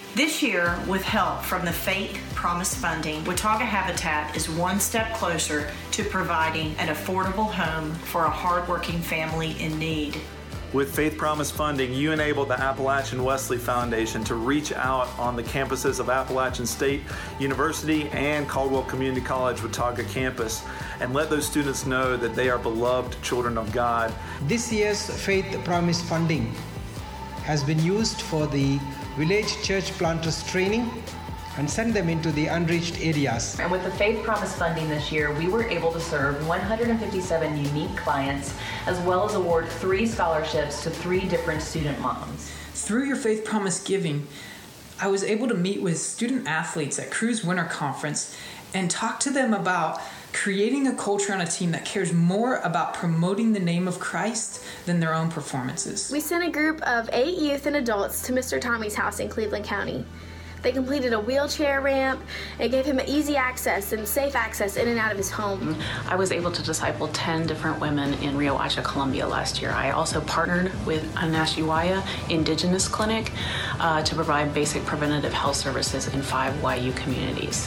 This year, with help from the Faith Promise funding, Watauga Habitat is one step closer to providing an affordable home for a hardworking family in need. With Faith Promise funding, you enabled the Appalachian Wesley Foundation to reach out on the campuses of Appalachian State University and Caldwell Community College Watauga campus and let those students know that they are beloved children of God. This year's Faith Promise funding has been used for the village church planters training and send them into the unreached areas. And with the Faith Promise funding this year, we were able to serve 157 unique clients, as well as award 3 scholarships to 3 different student moms. Through your Faith Promise giving, I was able to meet with student athletes at Cruise Winter Conference and talk to them about creating a culture on a team that cares more about promoting the name of Christ than their own performances. We sent a group of 8 youth and adults to Mr. Tommy's house in Cleveland County. They completed a wheelchair ramp. It gave him easy access and safe access in and out of his home. I was able to disciple 10 different women in Rio Hacha, Colombia last year. I also partnered with Anashiwaya Indigenous Clinic to provide basic preventative health services in 5 YU communities.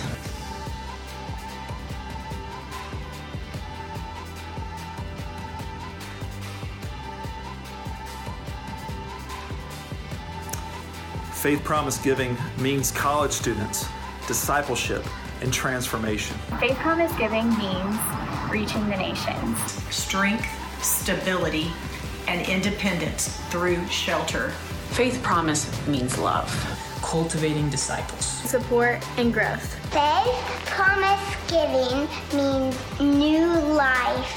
Faith Promise giving means college students, discipleship, and transformation. Faith Promise giving means reaching the nations. Strength, stability, and independence through shelter. Faith Promise means love. Cultivating disciples. Support and growth. Faith Promise giving means new life.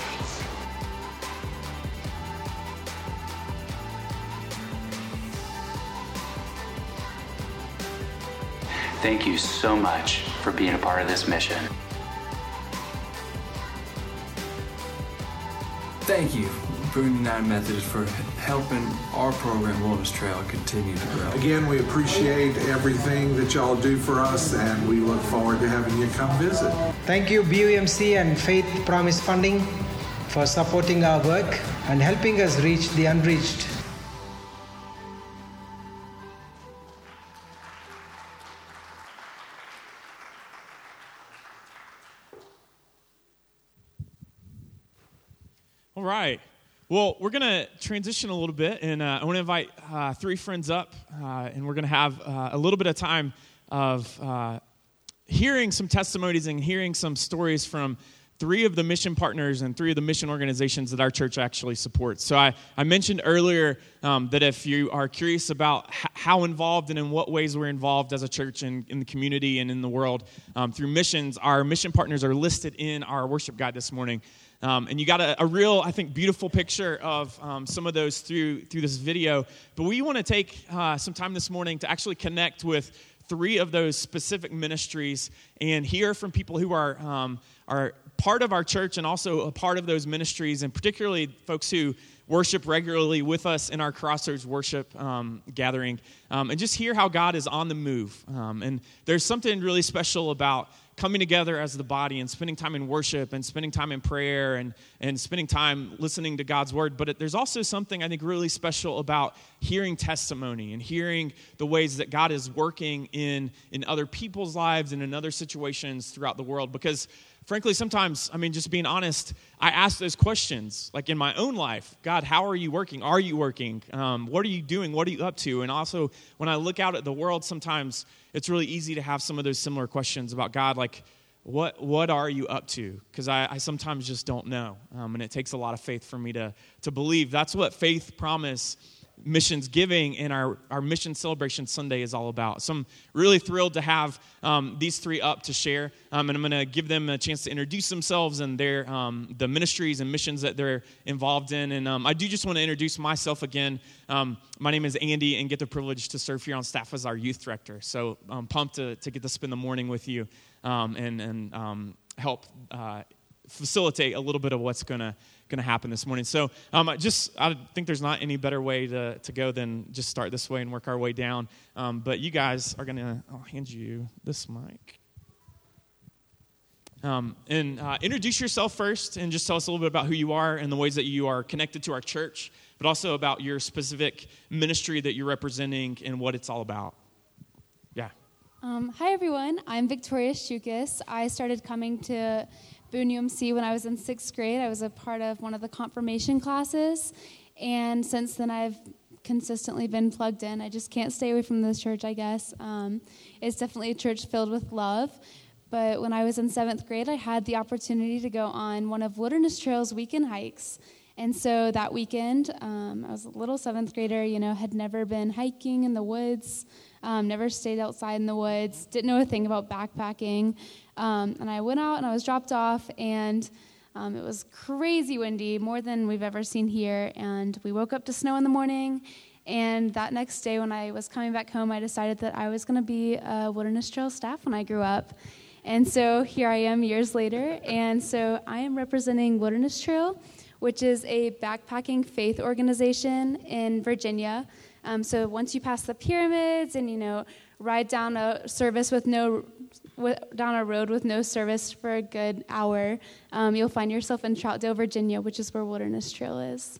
Thank you so much for being a part of this mission. Thank you, Boone United Methodist, for helping our program, Wilderness Trail, continue to grow. Again, we appreciate everything that y'all do for us, and we look forward to having you come visit. Thank you, BUMC and Faith Promise Funding, for supporting our work and helping us reach the unreached. All right. Well, we're going to transition a little bit, and I want to invite 3 friends up, and we're going to have a little bit of time of hearing some testimonies and hearing some stories from 3 of the mission partners and 3 of the mission organizations that our church actually supports. So I mentioned earlier that if you are curious about how involved and in what ways we're involved as a church in the community and in the world through missions, our mission partners are listed in our worship guide this morning. And you got a real, I think, beautiful picture of some of those through this video. But we want to take some time this morning to actually connect with 3 of those specific ministries and hear from people who are part of our church and also a part of those ministries, and particularly folks who worship regularly with us in our Crossroads worship gathering, and just hear how God is on the move. And there's something really special about coming together as the body and spending time in worship and spending time in prayer and spending time listening to God's word. But there's also something I think really special about hearing testimony and hearing the ways that God is working in other people's lives and in other situations throughout the world. Because frankly, sometimes, just being honest, I ask those questions, like in my own life. God, how are you working? Are you working? What are you doing? What are you up to? And also, when I look out at the world, sometimes it's really easy to have some of those similar questions about God, like, what are you up to? Because I sometimes just don't know. And it takes a lot of faith for me to believe. That's what Faith Promise Missions Giving and our Mission Celebration Sunday is all about. So I'm really thrilled to have these 3 up to share, and I'm going to give them a chance to introduce themselves and their the ministries and missions that they're involved in. And I do just want to introduce myself again. My name is Andy, and get the privilege to serve here on staff as our youth director. So I'm pumped to get to spend the morning with you and help facilitate a little bit of what's going to happen this morning. So I think there's not any better way to go than just start this way and work our way down. But you guys are going to, I'll hand you this mic. Introduce yourself first and just tell us a little bit about who you are and the ways that you are connected to our church, but also about your specific ministry that you're representing and what it's all about. Yeah, Hi, everyone. I'm Victoria Shukas. I started coming to Boone UMC when I was in 6th grade. I was a part of one of the confirmation classes, and since then I've consistently been plugged in. I just can't stay away from this church, I guess. It's definitely a church filled with love, but when I was in 7th grade, I had the opportunity to go on one of Wilderness Trail's weekend hikes. And so that weekend, I was a little 7th grader, had never been hiking in the woods, never stayed outside in the woods, didn't know a thing about backpacking. And I went out and I was dropped off, and it was crazy windy, more than we've ever seen here. And we woke up to snow in the morning. And that next day when I was coming back home, I decided that I was going to be a Wilderness Trail staff when I grew up. And so here I am years later. And so I am representing Wilderness Trail, which is a backpacking faith organization in Virginia. So once you pass the pyramids and, ride down a road with no service for a good hour, you'll find yourself in Troutdale, Virginia, which is where Wilderness Trail is.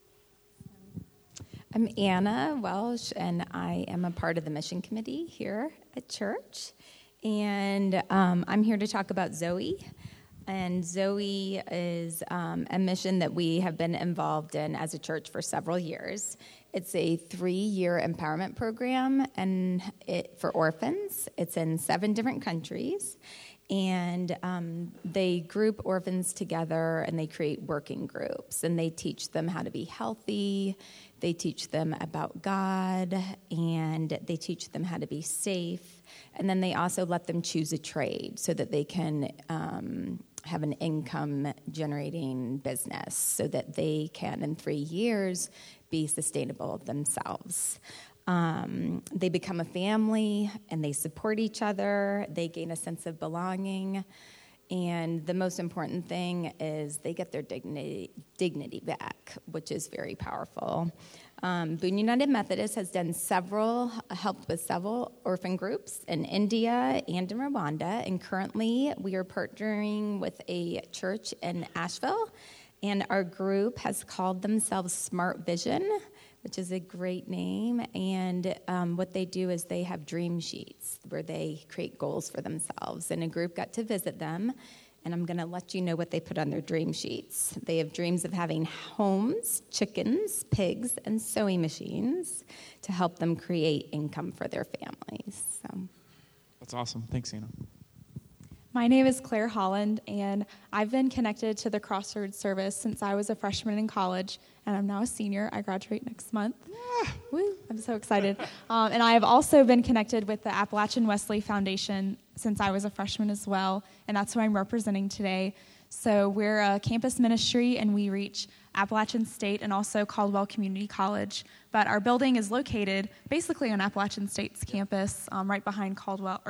I'm Anna Welsh, and I am a part of the mission committee here at church. And I'm here to talk about Zoe. And Zoe is a mission that we have been involved in as a church for several years. It's a 3-year empowerment program and for orphans. It's in 7 different countries. And they group orphans together and they create working groups. And they teach them how to be healthy. They teach them about God. And they teach them how to be safe. And then they also let them choose a trade so that they can have an income-generating business so that they can, in 3 years, be sustainable themselves. They become a family, and they support each other. They gain a sense of belonging. And the most important thing is they get their dignity back, which is very powerful. Boone United Methodist has helped with several orphan groups in India and in Rwanda, and currently we are partnering with a church in Asheville, and our group has called themselves Smart Vision, which is a great name, and what they do is they have dream sheets where they create goals for themselves, and a group got to visit them. And I'm going to let you know what they put on their dream sheets. They have dreams of having homes, chickens, pigs, and sewing machines to help them create income for their families. So. That's awesome. Thanks, Anna. My name is Claire Holland, and I've been connected to the Crossroads service since I was a freshman in college, and I'm now a senior. I graduate next month. Yeah. Woo, I'm so excited. And I have also been connected with the Appalachian Wesley Foundation since I was a freshman as well, and that's who I'm representing today. So we're a campus ministry, and we reach Appalachian State and also Caldwell Community College. But our building is located basically on Appalachian State's campus, right behind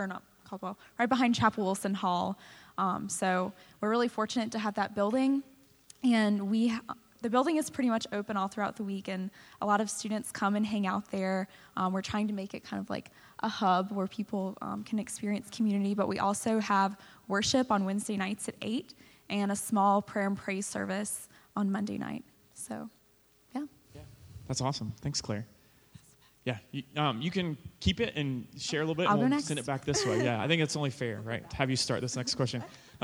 right behind Chapel Wilson Hall. So we're really fortunate to have that building, and the building is pretty much open all throughout the week, and a lot of students come and hang out there. We're trying to make it kind of like a hub where people can experience community, but we also have worship on Wednesday nights at 8 and a small prayer and praise service on Monday night. So, yeah. That's awesome. Thanks, Claire. Yeah, you can keep it and share a little bit, and we'll send it back this way. Yeah, I think it's only fair, right, to have you start this next question.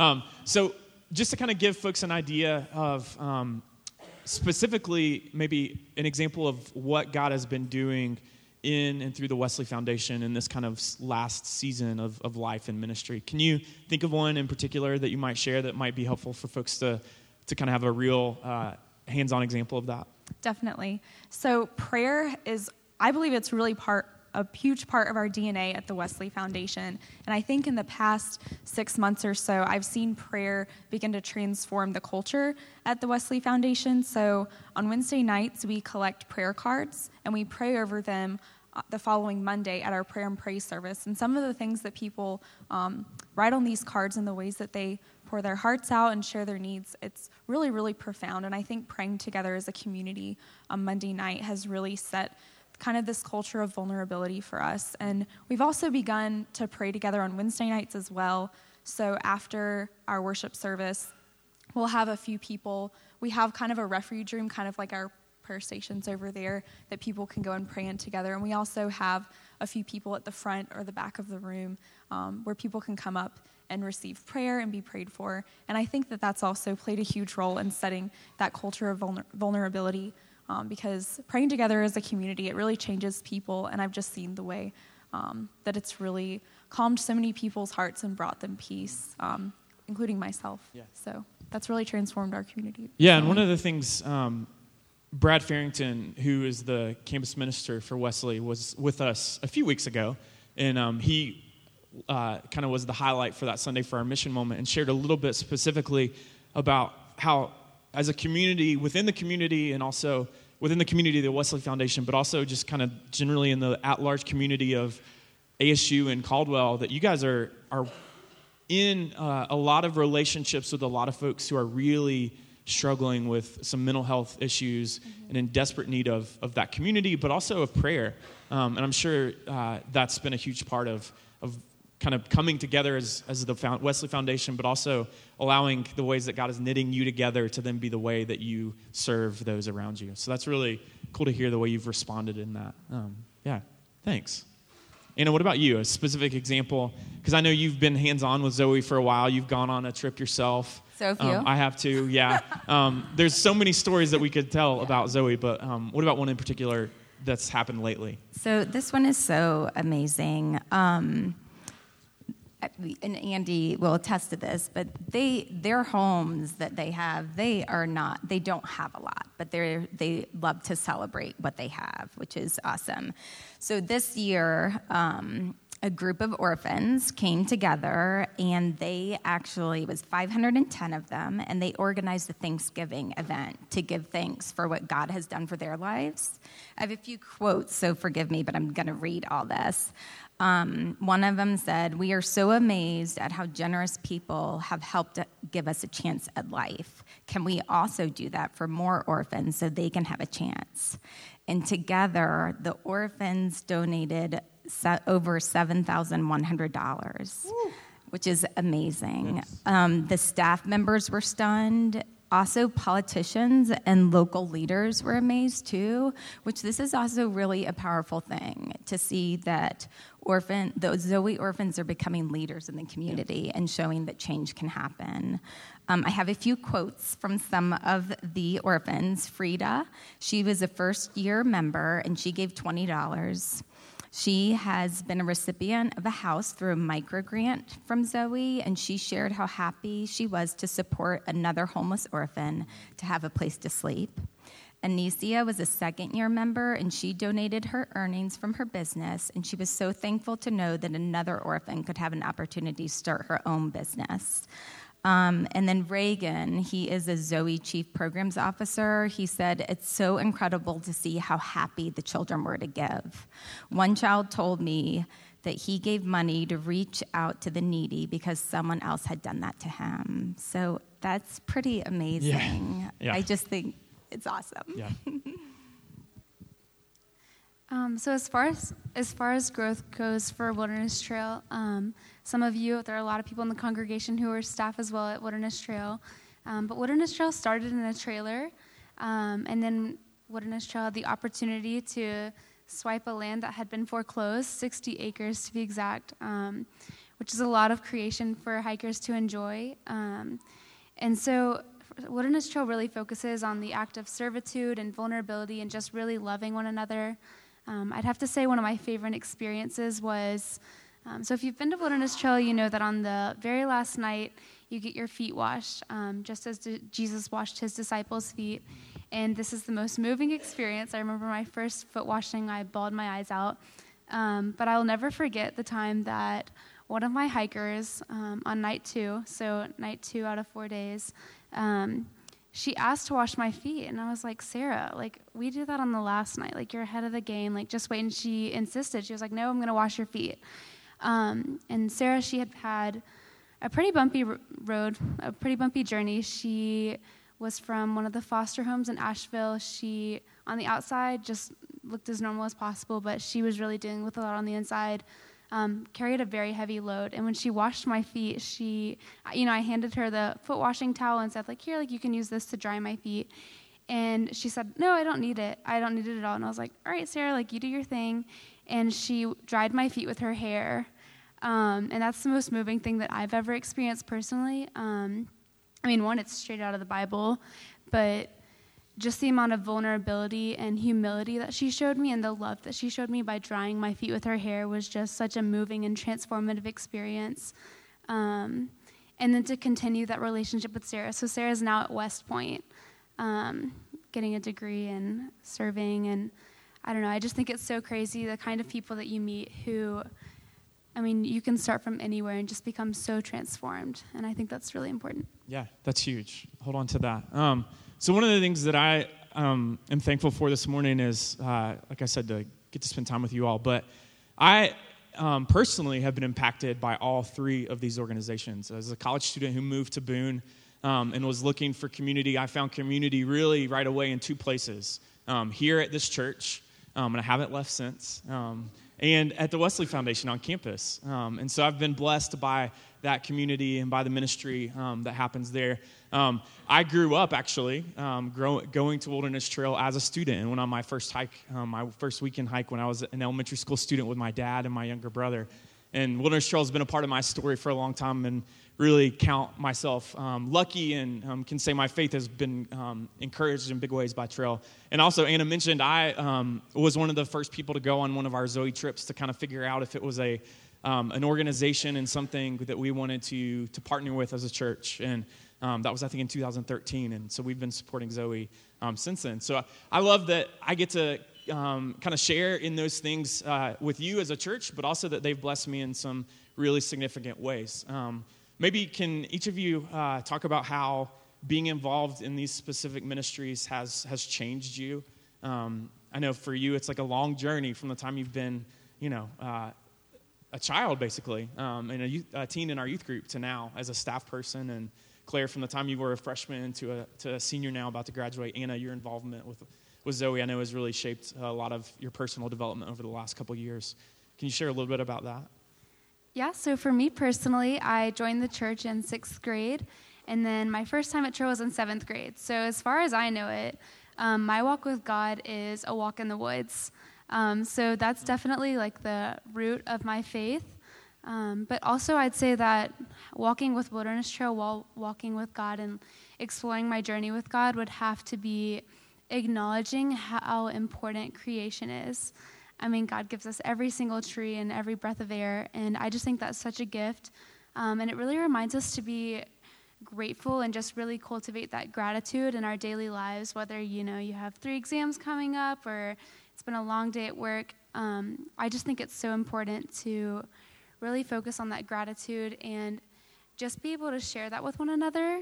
So just to kind of give folks an idea of specifically maybe an example of what God has been doing in and through the Wesley Foundation in this kind of last season of life and ministry. Can you think of one in particular that you might share that might be helpful for folks to kind of have a real hands-on example of that? Definitely. So prayer is, I believe it's really a huge part of our DNA at the Wesley Foundation. And I think in the past 6 months or so, I've seen prayer begin to transform the culture at the Wesley Foundation. So on Wednesday nights, we collect prayer cards, and we pray over them the following Monday at our prayer and praise service. And some of the things that people write on these cards and the ways that they pour their hearts out and share their needs, it's really, really profound. And I think praying together as a community on Monday night has really set kind of this culture of vulnerability for us. And we've also begun to pray together on Wednesday nights as well. So after our worship service, we'll have a few people. We have kind of a refuge room, kind of like our prayer stations over there that people can go and pray in together. And we also have a few people at the front or the back of the room where people can come up and receive prayer and be prayed for. And I think that that's also played a huge role in setting that culture of vulnerability because praying together as a community, it really changes people. And I've just seen the way that it's really calmed so many people's hearts and brought them peace, including myself. Yeah. So that's really transformed our community. Yeah, and one of the things, Brad Farrington, who is the campus minister for Wesley, was with us a few weeks ago, and he kind of was the highlight for that Sunday for our mission moment and shared a little bit specifically about how, as a community, within the community and also within the community of the Wesley Foundation, but also just kind of generally in the at-large community of ASU and Caldwell, that you guys are in a lot of relationships with a lot of folks who are really struggling with some mental health issues and in desperate need of that community, but also of prayer. And I'm sure that's been a huge part of kind of coming together as the Wesley Foundation, but also allowing the ways that God is knitting you together to then be the way that you serve those around you. So that's really cool to hear the way you've responded in that. Yeah, thanks. Anna, what about you? A specific example, because I know you've been hands-on with Zoe for a while. You've gone on a trip yourself. So few. I have too, yeah. There's so many stories that we could tell about Zoe, but what about one in particular that's happened lately? So this one is so amazing. And Andy will attest to this, but their homes that they have, they don't have a lot, but they love to celebrate what they have, which is awesome. So this year, a group of orphans came together, and it was 510 of them, and they organized a Thanksgiving event to give thanks for what God has done for their lives. I have a few quotes, so forgive me, but I'm going to read all this. One of them said, "We are so amazed at how generous people have helped give us a chance at life. Can we also do that for more orphans so they can have a chance?" And together, the orphans donated over $7,100, which is amazing. Yes. The staff members were stunned. Also, politicians and local leaders were amazed too, which this is also really a powerful thing to see that those Zoe orphans are becoming leaders in the community and showing that change can happen. I have a few quotes from some of the orphans. Frida, she was a first-year member, and she gave $20. She has been a recipient of a house through a microgrant from Zoe, and she shared how happy she was to support another homeless orphan to have a place to sleep. Anicia was a second-year member, and she donated her earnings from her business, and she was so thankful to know that another orphan could have an opportunity to start her own business. And then Reagan, he is a Zoe Chief Programs Officer. He said, "It's so incredible to see how happy the children were to give. One child told me that he gave money to reach out to the needy because someone else had done that to him." So that's pretty amazing. Yeah. I just think it's awesome. Yeah. So as far as growth goes for Wilderness Trail, some of you, there are a lot of people in the congregation who are staff as well at Wilderness Trail. But Wilderness Trail started in a trailer, and then Wilderness Trail had the opportunity to swipe a land that had been foreclosed, 60 acres to be exact, which is a lot of creation for hikers to enjoy. And so Wilderness Trail really focuses on the act of servitude and vulnerability and just really loving one another. I'd have to say one of my favorite experiences was, so if you've been to Wilderness Trail, you know that on the very last night, you get your feet washed, just as Jesus washed his disciples' feet. And this is the most moving experience. I remember my first foot washing, I bawled my eyes out. But I'll never forget the time that one of my hikers on night 2, so night 2 out of 4 days, she asked to wash my feet, and I was like, "Sarah, like, we did that on the last night. Like, you're ahead of the game. Like, just wait." And she insisted. She was like, "No, I'm going to wash your feet." And Sarah, she had a pretty bumpy road, a pretty bumpy journey. She was from one of the foster homes in Asheville. She, on the outside, just looked as normal as possible, but she was really dealing with a lot on the inside. Carried a very heavy load. And when she washed my feet, I handed her the foot washing towel and said, like, "Here, like, you can use this to dry my feet." And she said, no, I don't need it. I don't need it at all. And I was like, all right, Sarah, like, you do your thing. And she dried my feet with her hair. And that's the most moving thing that I've ever experienced personally. I mean, one, it's straight out of the Bible, but just the amount of vulnerability and humility that she showed me and the love that she showed me by drying my feet with her hair was just such a moving and transformative experience. And then to continue that relationship with Sarah. So Sarah's now at West Point, getting a degree and serving. And I don't know, I just think it's so crazy, the kind of people that you meet who, I mean, you can start from anywhere and just become so transformed. And I think that's really important. Yeah, that's huge. Hold on to that. So one of the things that I am thankful for this morning is, like I said, to get to spend time with you all. But I personally have been impacted by all three of these organizations. As a college student who moved to Boone and was looking for community, I found community really right away in two places. Here at this church, and I haven't left since, and at the Wesley Foundation on campus. And so I've been blessed by that community and by the ministry that happens there. I grew up, actually, going to Wilderness Trail as a student and went on my first hike, my first weekend hike when I was an elementary school student with my dad and my younger brother. And Wilderness Trail has been a part of my story for a long time, and really count myself lucky and can say my faith has been encouraged in big ways by Trail. And also, Anna mentioned I was one of the first people to go on one of our Zoe trips to kind of figure out if it was an organization and something that we wanted to partner with as a church. And that was, I think, in 2013. And so we've been supporting Zoe since then. So I love that I get to kind of share in those things with you as a church, but also that they've blessed me in some really significant ways. Maybe can each of you talk about how being involved in these specific ministries has changed you? I know for you, it's like a long journey from the time you've been, a child, basically, and a teen in our youth group to now as a staff person. And Claire, from the time you were a freshman to a senior now about to graduate. Anna, your involvement with Zoe, I know, has really shaped a lot of your personal development over the last couple of years. Can you share a little bit about that? Yeah, so for me personally, I joined the church in 6th grade, and then my first time at Trail was in 7th grade. So as far as I know it, my walk with God is a walk in the woods. So that's definitely like the root of my faith. But also I'd say that walking with Wilderness Trail while walking with God and exploring my journey with God would have to be acknowledging how important creation is. I mean, God gives us every single tree and every breath of air, and I just think that's such a gift. And it really reminds us to be grateful and just really cultivate that gratitude in our daily lives, whether, you have 3 exams coming up or it's been a long day at work. I just think it's so important to really focus on that gratitude and just be able to share that with one another.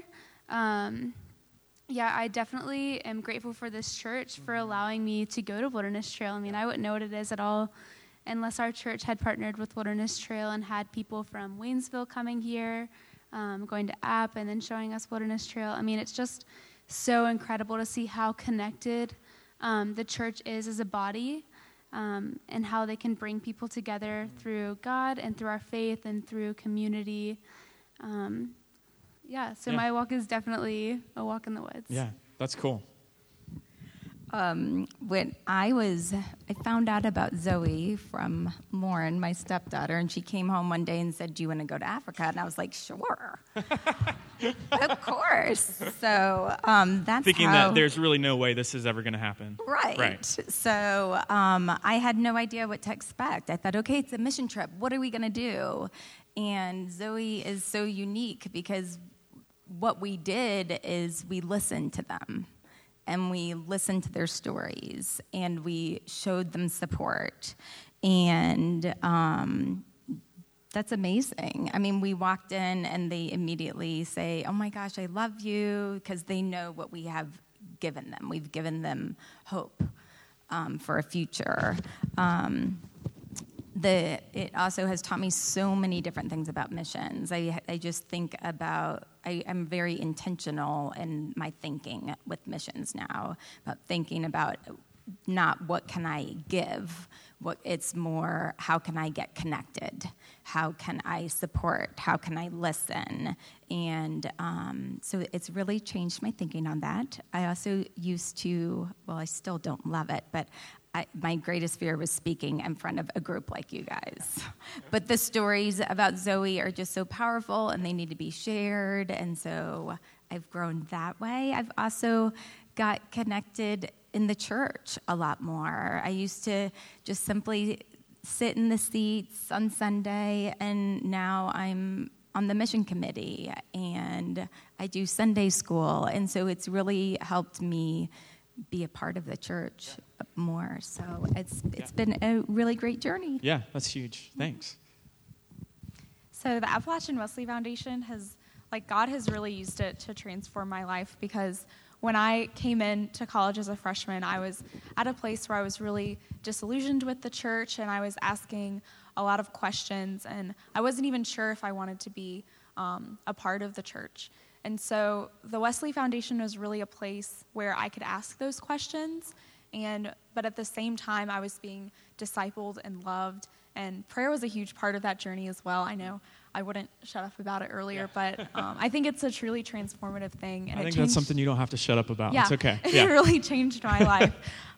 Yeah, I definitely am grateful for this church for allowing me to go to Wilderness Trail. I mean, I wouldn't know what it is at all unless our church had partnered with Wilderness Trail and had people from Waynesville coming here, going to App, and then showing us Wilderness Trail. I mean, it's just so incredible to see how connected the church is as a body, and how they can bring people together through God and through our faith and through community. My walk is definitely a walk in the woods. Yeah, that's cool. When I found out about Zoe from Lauren, my stepdaughter, and she came home one day and said, "Do you want to go to Africa?" And I was like, "Sure." Of course. So that's thinking that there's really no way this is ever going to happen. Right. So I had no idea what to expect. I thought, okay, it's a mission trip. What are we going to do? And Zoe is so unique because what we did is we listened to them. And we listened to their stories, and we showed them support. And that's amazing. I mean, we walked in, and they immediately say, "Oh, my gosh, I love you," because they know what we have given them. We've given them hope for a future. It also has taught me so many different things about missions. I just think about, I'm very intentional in my thinking with missions now, about thinking about not what can I give, it's more how can I get connected, how can I support? How can I listen? And so it's really changed my thinking on that. I also used to, well, I still don't love it, but my greatest fear was speaking in front of a group like you guys. But the stories about Zoe are just so powerful, and they need to be shared, and so I've grown that way. I've also got connected in the church a lot more. I used to just simply sit in the seats on Sunday, and now I'm on the mission committee, and I do Sunday school, and so it's really helped me be a part of the church more. So it's been a really great journey. Yeah, that's huge. Thanks. So the Appalachian Wesley Foundation God has really used it to transform my life, because when I came into college as a freshman, I was at a place where I was really disillusioned with the church, and I was asking a lot of questions, and I wasn't even sure if I wanted to be a part of the church. And so the Wesley Foundation was really a place where I could ask those questions, but at the same time, I was being discipled and loved, and prayer was a huge part of that journey as well. I know I wouldn't shut up about it earlier, but I think it's a truly transformative thing. And I think that's something you don't have to shut up about. Yeah, it's okay. It really changed my life.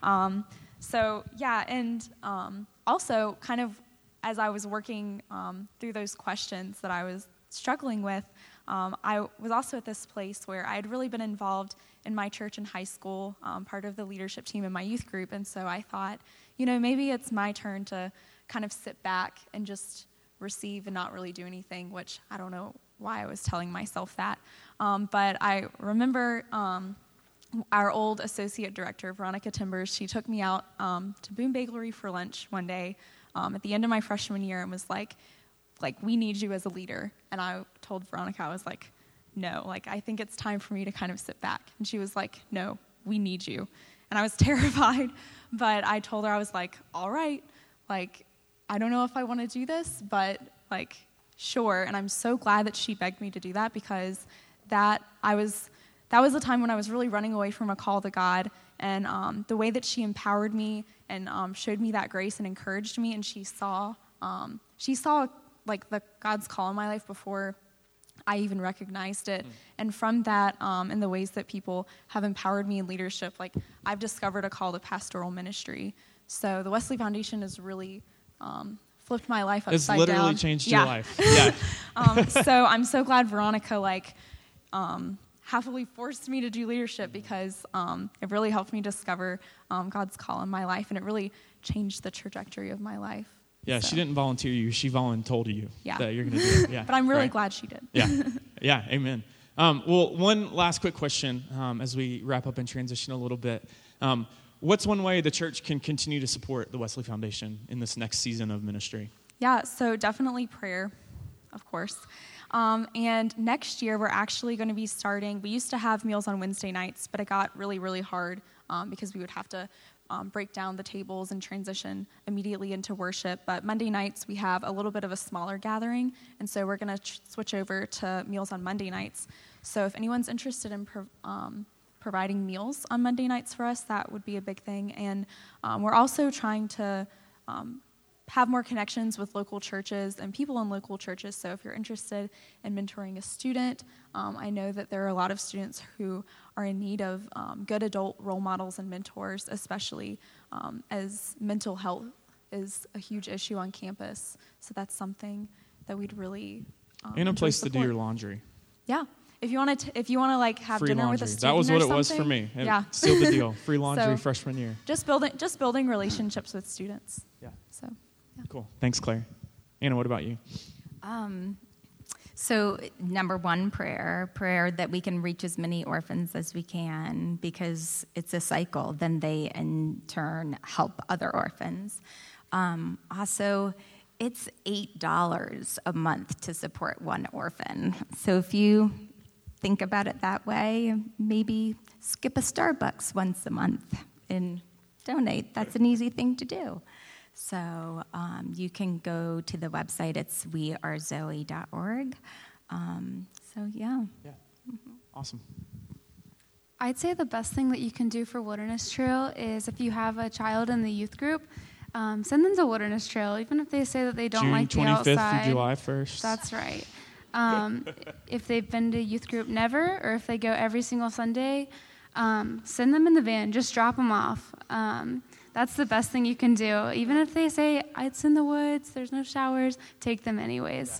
Also kind of as I was working through those questions that I was struggling with, I was also at this place where I had really been involved in my church in high school, part of the leadership team in my youth group, and so I thought, maybe it's my turn to kind of sit back and just receive and not really do anything, which I don't know why I was telling myself that. But I remember our old associate director, Veronica Timbers, she took me out to Boone Bakery for lunch one day at the end of my freshman year and was like, we need you as a leader. And I told Veronica, I was like, no, I think it's time for me to kind of sit back. And she was like, no, we need you. And I was terrified, but I told her, I was like, all right, I don't know if I want to do this, but sure. And I'm so glad that she begged me to do that, because that was the time when I was really running away from a call to God, and the way that she empowered me and showed me that grace and encouraged me, and she saw the God's call in my life before I even recognized it. And from that, and the ways that people have empowered me in leadership, I've discovered a call to pastoral ministry. So the Wesley Foundation has really flipped my life upside down. It's literally changed your life. Yeah. So I'm so glad Veronica happily forced me to do leadership, because it really helped me discover God's call in my life, and it really changed the trajectory of my life. Yeah, so. She didn't volunteer you. She told you that you're going to do it. Yeah. But I'm really glad she did. Yeah. Yeah, amen. Well, one last quick question as we wrap up and transition a little bit. What's one way the church can continue to support the Wesley Foundation in this next season of ministry? Yeah, so definitely prayer, of course. And next year, we're actually going to be starting, we used to have meals on Wednesday nights, but it got really, really hard because we would have to break down the tables and transition immediately into worship. But Monday nights, we have a little bit of a smaller gathering, and so we're going to switch over to meals on Monday nights. So if anyone's interested in providing meals on Monday nights for us, that would be a big thing. And we're also trying to have more connections with local churches and people in local churches. So if you're interested in mentoring a student, I know that there are a lot of students who are in need of good adult role models and mentors, especially as mental health is a huge issue on campus. So that's something that we'd really and a place to do your laundry. Yeah. If you want to like have free dinner laundry. with a student, that was what it was for me. Yeah, sealed the deal. Free laundry freshman year. Just building relationships with students. Yeah. So. Yeah. Cool. Thanks, Claire. Anna, what about you? So number one, prayer that we can reach as many orphans as we can, because it's a cycle. Then they in turn help other orphans. Also, it's $8 a month to support one orphan. So if you think about it that way, maybe skip a Starbucks once a month and donate. That's an easy thing to do. So you can go to the website. It's wearezoe.org. Yeah. Mm-hmm. Awesome. I'd say the best thing that you can do for Wilderness Trail is if you have a child in the youth group, send them to Wilderness Trail, even if they say that they don't June like the 25th outside. through July 1st. That's right. If they've been to youth group never, or if they go every single Sunday, send them in the van. Just drop them off. That's the best thing you can do. Even if they say, it's in the woods, there's no showers, take them anyways.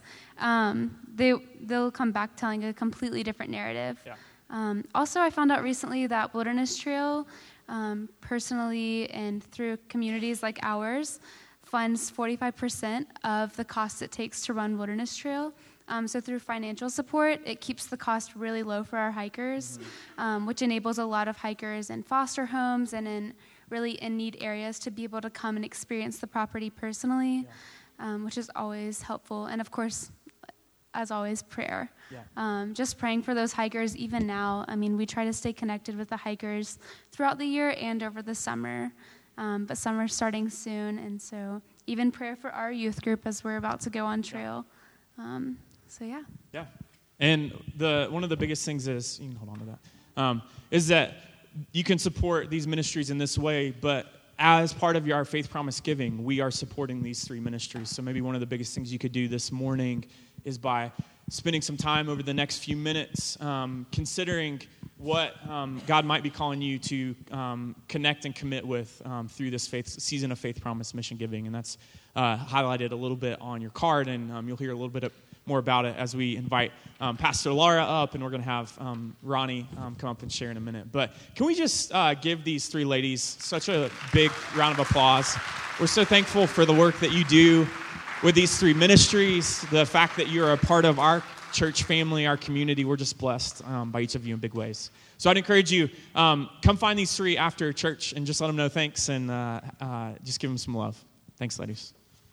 They'll come back telling a completely different narrative. Yeah. Also, I found out recently that Wilderness Trail, personally and through communities like ours, funds 45% of the cost it takes to run Wilderness Trail. So through financial support, it keeps the cost really low for our hikers, which enables a lot of hikers in foster homes and in really in-need areas to be able to come and experience the property personally, which is always helpful. And of course, as always, prayer. Yeah. Just praying for those hikers even now. I mean, we try to stay connected with the hikers throughout the year and over the summer, but summer's starting soon, and so even prayer for our youth group as we're about to go on trail. So yeah. Yeah. And one of the biggest things is, you can hold on to that, is that you can support these ministries in this way, but as part of our Faith Promise giving, we are supporting these 3 ministries. So maybe one of the biggest things you could do this morning is by spending some time over the next few minutes considering what God might be calling you to connect and commit with through this season of Faith Promise mission giving. And that's highlighted a little bit on your card, and you'll hear a little bit more about it as we invite Pastor Laura up, and we're going to have Ronnie come up and share in a minute. But can we just give these 3 ladies such a big round of applause? We're so thankful for the work that you do with these 3 ministries, the fact that you're a part of our church family, our community. We're just blessed by each of you in big ways. So I'd encourage you, come find these 3 after church and just let them know thanks, and just give them some love. Thanks, ladies.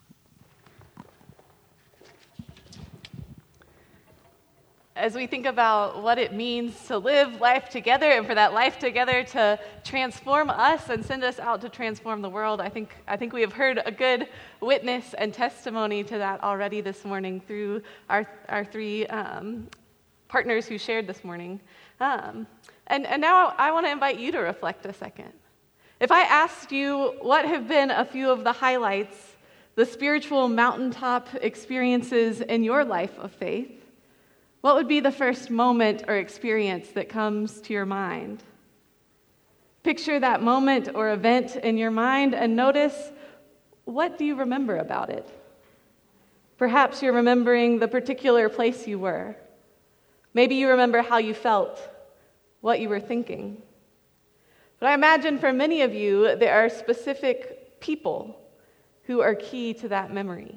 As we think about what it means to live life together and for that life together to transform us and send us out to transform the world, I think we have heard a good witness and testimony to that already this morning through our 3 partners who shared this morning. And now I want to invite you to reflect a second. If I asked you what have been a few of the highlights, the spiritual mountaintop experiences in your life of faith, what would be the first moment or experience that comes to your mind? Picture that moment or event in your mind and notice, what do you remember about it? Perhaps you're remembering the particular place you were. Maybe you remember how you felt, what you were thinking. But I imagine for many of you, there are specific people who are key to that memory.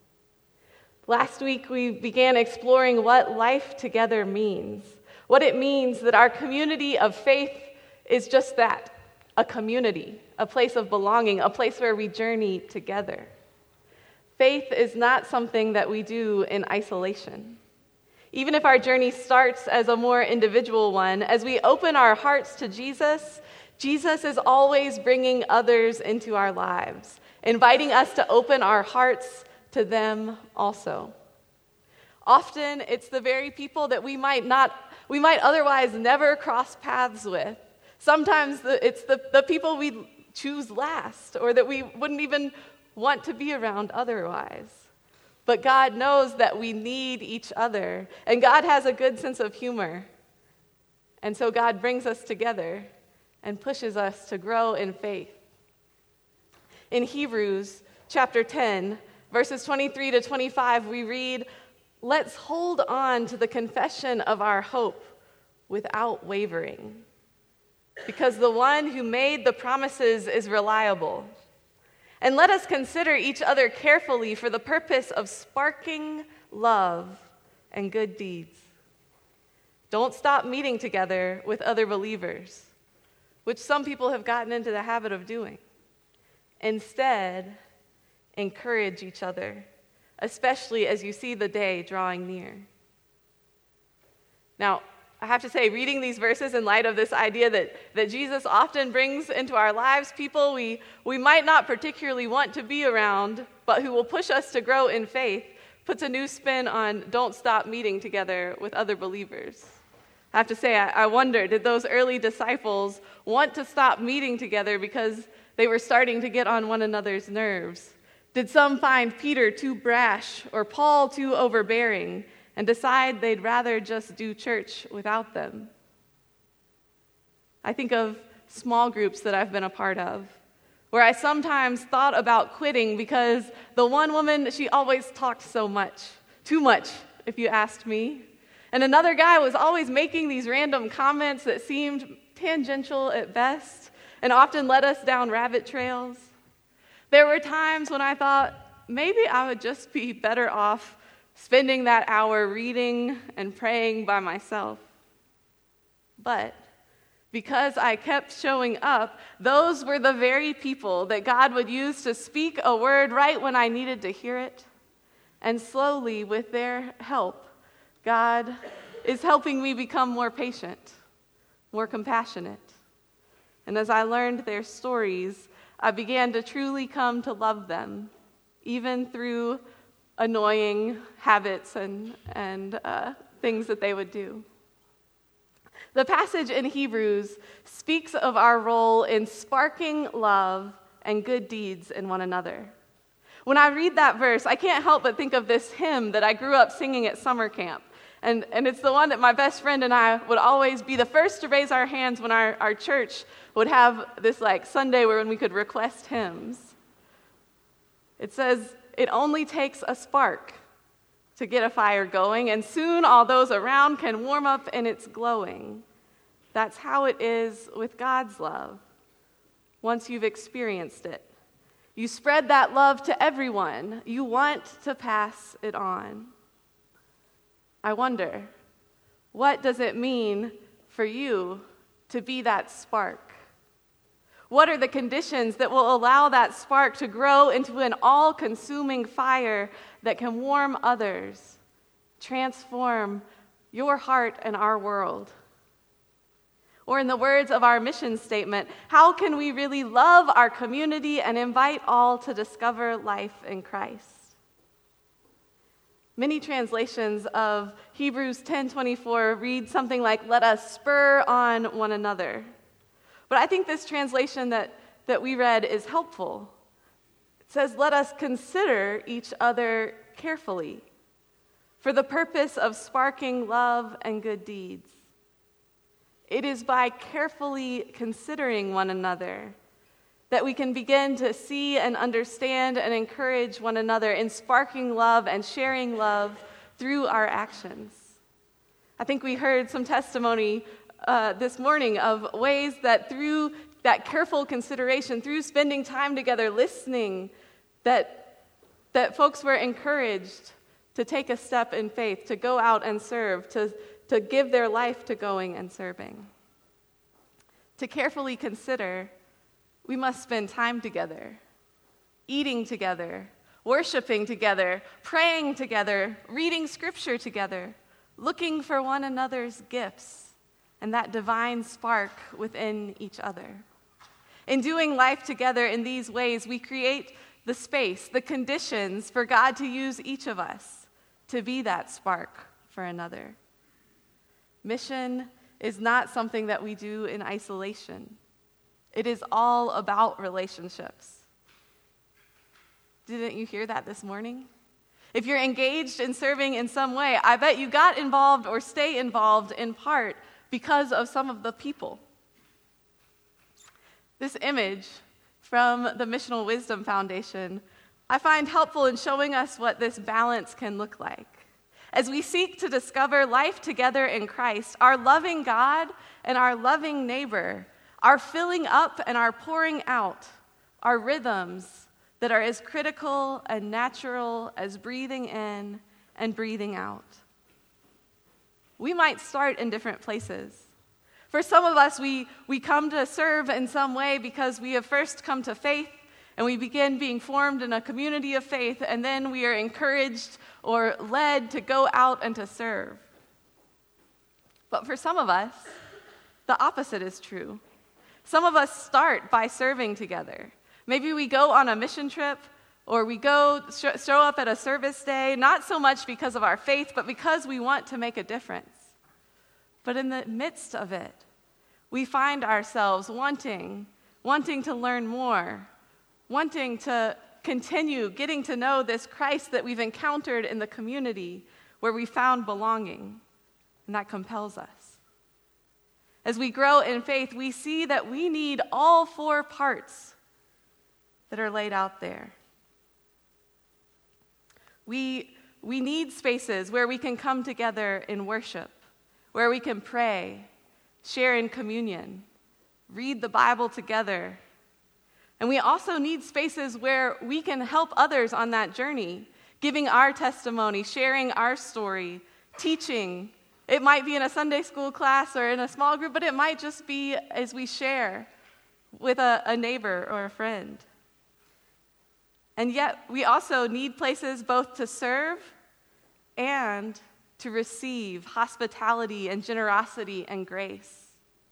Last week, we began exploring what life together means, what it means that our community of faith is just that, a community, a place of belonging, a place where we journey together. Faith is not something that we do in isolation. Even if our journey starts as a more individual one, as we open our hearts to Jesus, Jesus is always bringing others into our lives, inviting us to open our hearts to them also. Often it's the very people that we might otherwise never cross paths with. Sometimes it's the people we choose last, or that we wouldn't even want to be around otherwise. But God knows that we need each other, and God has a good sense of humor. And so God brings us together and pushes us to grow in faith. In Hebrews chapter 10, verses 23 to 25, we read, "Let's hold on to the confession of our hope without wavering, because the one who made the promises is reliable. And let us consider each other carefully for the purpose of sparking love and good deeds. Don't stop meeting together with other believers, which some people have gotten into the habit of doing. Instead, encourage each other, especially as you see the day drawing near." Now, I have to say, reading these verses in light of this idea that Jesus often brings into our lives people we might not particularly want to be around, but who will push us to grow in faith, puts a new spin on don't stop meeting together with other believers. I have to say, I wonder, did those early disciples want to stop meeting together because They were starting to get on one another's nerves. Did some find Peter too brash or Paul too overbearing and decide they'd rather just do church without them? I think of small groups that I've been a part of, where I sometimes thought about quitting because the one woman, she always talked so much, too much, if you asked me. And another guy was always making these random comments that seemed tangential at best and often led us down rabbit trails. There were times when I thought maybe I would just be better off spending that hour reading and praying by myself. But because I kept showing up, those were the very people that God would use to speak a word right when I needed to hear it. And slowly, with their help, God is helping me become more patient, more compassionate. And as I learned their stories, I began to truly come to love them, even through annoying habits and things that they would do. The passage in Hebrews speaks of our role in sparking love and good deeds in one another. When I read that verse, I can't help but think of this hymn that I grew up singing at summer camp. And it's the one that my best friend and I would always be the first to raise our hands when our church would have this Sunday when we could request hymns. It says, "It only takes a spark to get a fire going, and soon all those around can warm up in its glowing." That's how it is with God's love. Once you've experienced it, you spread that love to everyone. You want to pass it on. I wonder, what does it mean for you to be that spark? What are the conditions that will allow that spark to grow into an all-consuming fire that can warm others, transform your heart and our world? Or in the words of our mission statement, how can we really love our community and invite all to discover life in Christ? Many translations of Hebrews 10:24 read something like, "Let us spur on one another." But I think this translation that we read is helpful. It says, "Let us consider each other carefully for the purpose of sparking love and good deeds." It is by carefully considering one another that we can begin to see and understand and encourage one another in sparking love and sharing love through our actions. I think we heard some testimony this morning of ways that through that careful consideration, through spending time together, listening, that folks were encouraged to take a step in faith, to go out and serve, to give their life to going and serving. To carefully consider, we must spend time together, eating together, worshiping together, praying together, reading scripture together, looking for one another's gifts and that divine spark within each other. In doing life together in these ways, we create the space, the conditions for God to use each of us to be that spark for another. Mission is not something that we do in isolation. It is all about relationships. Didn't you hear that this morning? If you're engaged in serving in some way, I bet you got involved or stay involved in part because of some of the people. This image from the Missional Wisdom Foundation, I find helpful in showing us what this balance can look like. As we seek to discover life together in Christ, our loving God and our loving neighbor, our filling up and our pouring out are rhythms that are as critical and natural as breathing in and breathing out. We might start in different places. For some of us, we come to serve in some way because we have first come to faith and we begin being formed in a community of faith, and then we are encouraged or led to go out and to serve. But for some of us, the opposite is true. Some of us start by serving together. Maybe we go on a mission trip, or we go show up at a service day, not so much because of our faith, but because we want to make a difference. But in the midst of it, we find ourselves wanting wanting to learn more, wanting to continue getting to know this Christ that we've encountered in the community where we found belonging, and that compels us. As we grow in faith, we see that we need all 4 parts that are laid out there. We need spaces where we can come together in worship, where we can pray, share in communion, read the Bible together. And we also need spaces where we can help others on that journey, giving our testimony, sharing our story, teaching. It might be in a Sunday school class or in a small group, but it might just be as we share with a neighbor or a friend. And yet, we also need places both to serve and to receive hospitality and generosity and grace.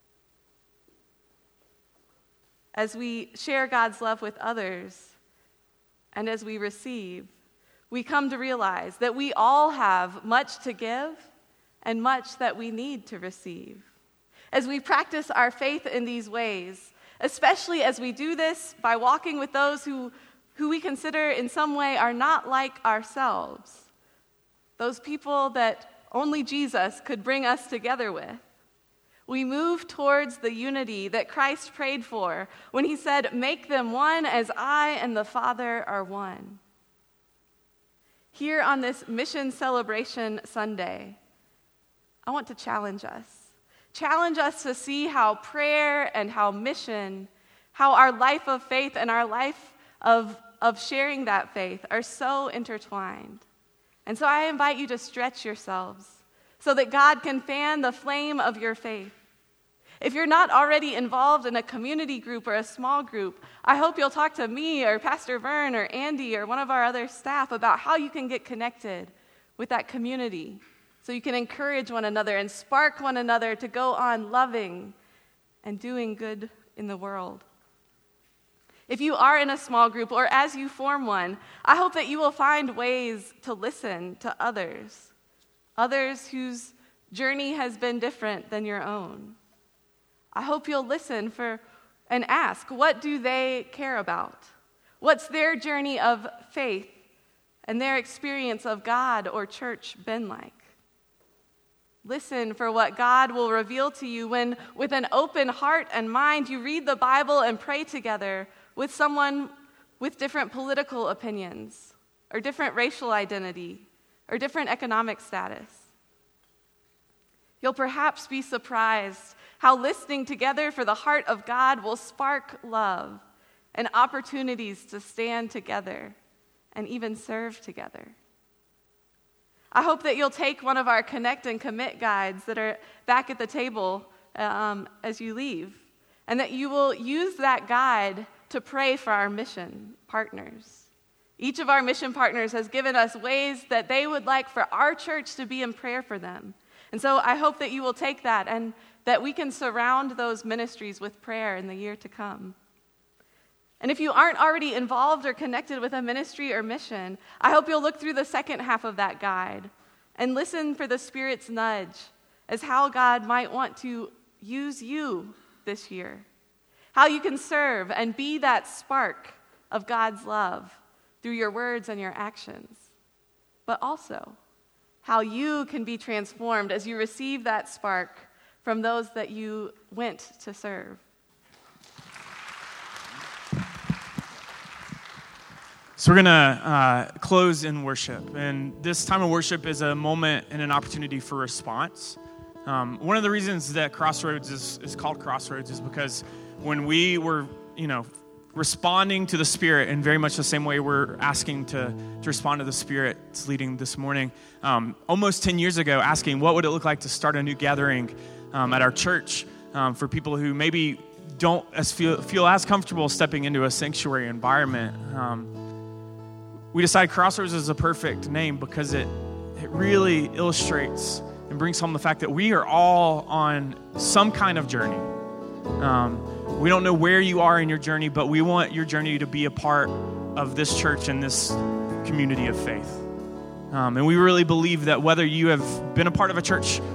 As we share God's love with others and as we receive, we come to realize that we all have much to give and much that we need to receive. As we practice our faith in these ways, especially as we do this by walking with those who we consider in some way are not like ourselves, those people that only Jesus could bring us together with, we move towards the unity that Christ prayed for when he said, "Make them one as I and the Father are one." Here on this Mission Celebration Sunday, I want to challenge us to see how prayer and how mission, how our life of faith and our life of sharing that faith are so intertwined. And so I invite you to stretch yourselves so that God can fan the flame of your faith. If you're not already involved in a community group or a small group, I hope you'll talk to me or Pastor Vern or Andy or one of our other staff about how you can get connected with that community so you can encourage one another and spark one another to go on loving and doing good in the world. If you are in a small group or as you form one, I hope that you will find ways to listen to others whose journey has been different than your own. I hope you'll listen and ask, what do they care about? What's their journey of faith and their experience of God or church been like? Listen for what God will reveal to you when, with an open heart and mind, you read the Bible and pray together with someone with different political opinions or different racial identity or different economic status. You'll perhaps be surprised how listening together for the heart of God will spark love and opportunities to stand together and even serve together. I hope that you'll take one of our Connect and Commit guides that are back at the table as you leave, and that you will use that guide to pray for our mission partners. Each of our mission partners has given us ways that they would like for our church to be in prayer for them. And so I hope that you will take that and that we can surround those ministries with prayer in the year to come. And if you aren't already involved or connected with a ministry or mission, I hope you'll look through the second half of that guide and listen for the Spirit's nudge as how God might want to use you this year, how you can serve and be that spark of God's love through your words and your actions, but also how you can be transformed as you receive that spark from those that you went to serve. So we're going to close in worship. And this time of worship is a moment and an opportunity for response. One of the reasons that Crossroads is called Crossroads is because when we were, responding to the Spirit in very much the same way we're asking to respond to the Spirit's leading this morning, almost 10 years ago, asking what would it look like to start a new gathering at our church for people who maybe don't feel as comfortable stepping into a sanctuary environment. We decided Crossroads is a perfect name because it really illustrates and brings home the fact that we are all on some kind of journey. We don't know where you are in your journey, but we want your journey to be a part of this church and this community of faith. And we really believe that whether you have been a part of a church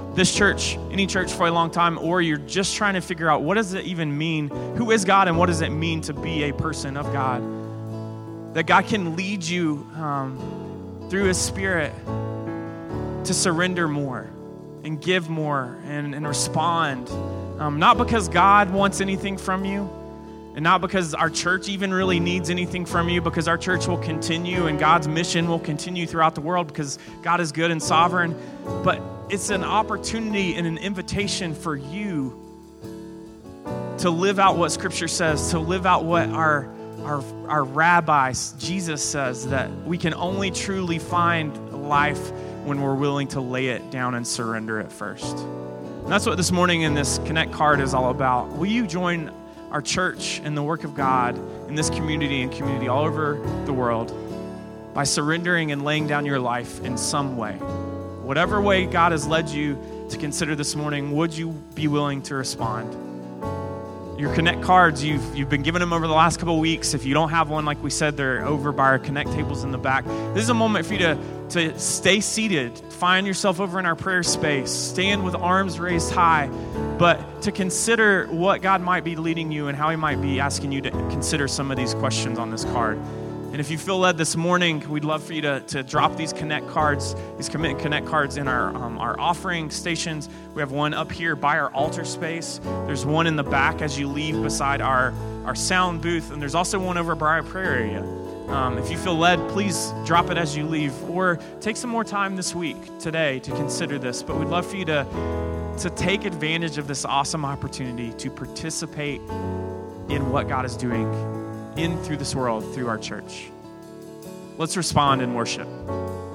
this church, any church for a long time, or you're just trying to figure out what does it even mean, who is God, and what does it mean to be a person of God, that God can lead you through His Spirit to surrender more and give more and respond, not because God wants anything from you, and not because our church even really needs anything from you, because our church will continue and God's mission will continue throughout the world because God is good and sovereign, but it's an opportunity and an invitation for you to live out what Scripture says, to live out what our rabbis, Jesus says, that we can only truly find life when we're willing to lay it down and surrender it first. And that's what this morning in this Connect card is all about. Will you join our church and the work of God in this community and community all over the world by surrendering and laying down your life in some way? Whatever way God has led you to consider this morning, would you be willing to respond? Your Connect cards, you've been given them over the last couple of weeks. If you don't have one, like we said, they're over by our Connect tables in the back. This is a moment for you to stay seated, find yourself over in our prayer space, stand with arms raised high, but to consider what God might be leading you and how He might be asking you to consider some of these questions on this card. And if you feel led this morning, we'd love for you to drop these Connect cards, these Commit Connect cards in our offering stations. We have one up here by our altar space. There's one in the back as you leave beside our sound booth. And there's also one over by our prayer area. If you feel led, please drop it as you leave, or take some more time this week, today, to consider this. But we'd love for you to take advantage of this awesome opportunity to participate in what God is doing through this world, through our church. Let's respond in worship.